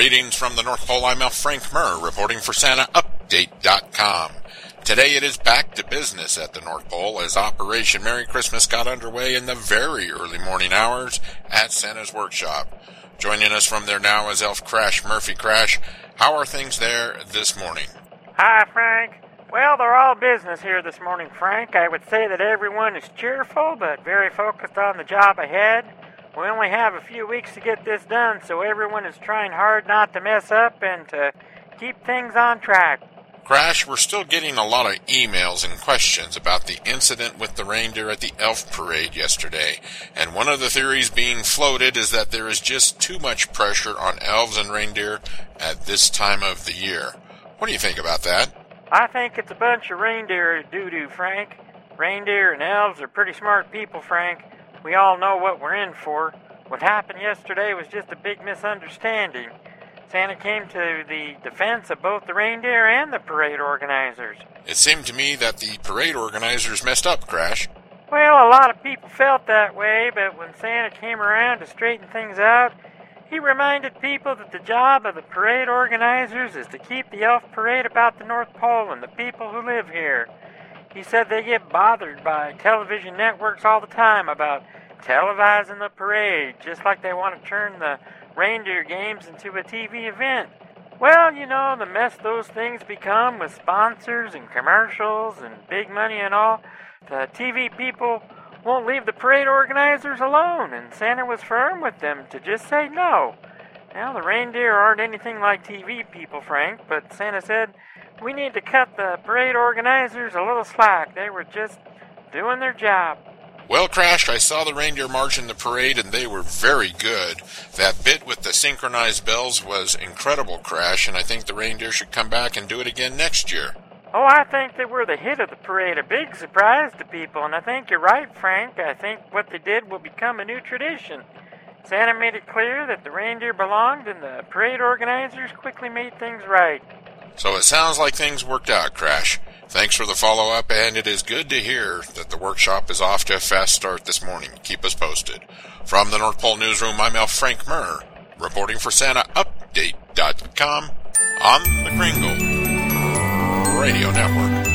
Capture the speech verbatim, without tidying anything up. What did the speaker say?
Greetings from the North Pole. I'm Al Frank Murr, reporting for Santa Update dot com. Today it is back to business at the North Pole as Operation Merry Christmas got underway in the very early morning hours at Santa's workshop. Joining us from there now is Elf Crash Murphy. Crash, how are things there this morning? Hi, Frank. Well, they're all business here this morning, Frank. I would say that everyone is cheerful, but very focused on the job ahead. We only have a few weeks to get this done, so everyone is trying hard not to mess up and to keep things on track. Crash, we're still getting a lot of emails and questions about the incident with the reindeer at the Elf Parade yesterday, and one of the theories being floated is that there is just too much pressure on elves and reindeer at this time of the year. What do you think about that? I think it's a bunch of reindeer doo-doo, Frank. Reindeer and elves are pretty smart people, Frank. We all know what we're in for. What happened yesterday was just a big misunderstanding. Santa came to the defense of both the reindeer and the parade organizers. It seemed to me that the parade organizers messed up, Crash. Well, a lot of people felt that way, but when Santa came around to straighten things out, he reminded people that the job of the parade organizers is to keep the elf parade about the North Pole and the people who live here. He said they get bothered by television networks all the time about televising the parade, just like they want to turn the reindeer games into a T V event. Well, you know, the mess those things become with sponsors and commercials and big money and all, the T V people won't leave the parade organizers alone, and Santa was firm with them to just say no. Now, the reindeer aren't anything like T V people, Frank, but Santa said we need to cut the parade organizers a little slack. They were just doing their job. Well, Crash, I saw the reindeer march in the parade, and they were very good. That bit with the synchronized bells was incredible, Crash, and I think the reindeer should come back and do it again next year. Oh, I think they were the hit of the parade, a big surprise to people, and I think you're right, Frank. I think what they did will become a new tradition. Santa made it clear that the reindeer belonged, and the parade organizers quickly made things right. So it sounds like things worked out, Crash. Thanks for the follow-up, and it is good to hear that the workshop is off to a fast start this morning. Keep us posted. From the North Pole Newsroom, I'm Al Frank Murr, reporting for Santa Update dot com on the Kringle Radio Network.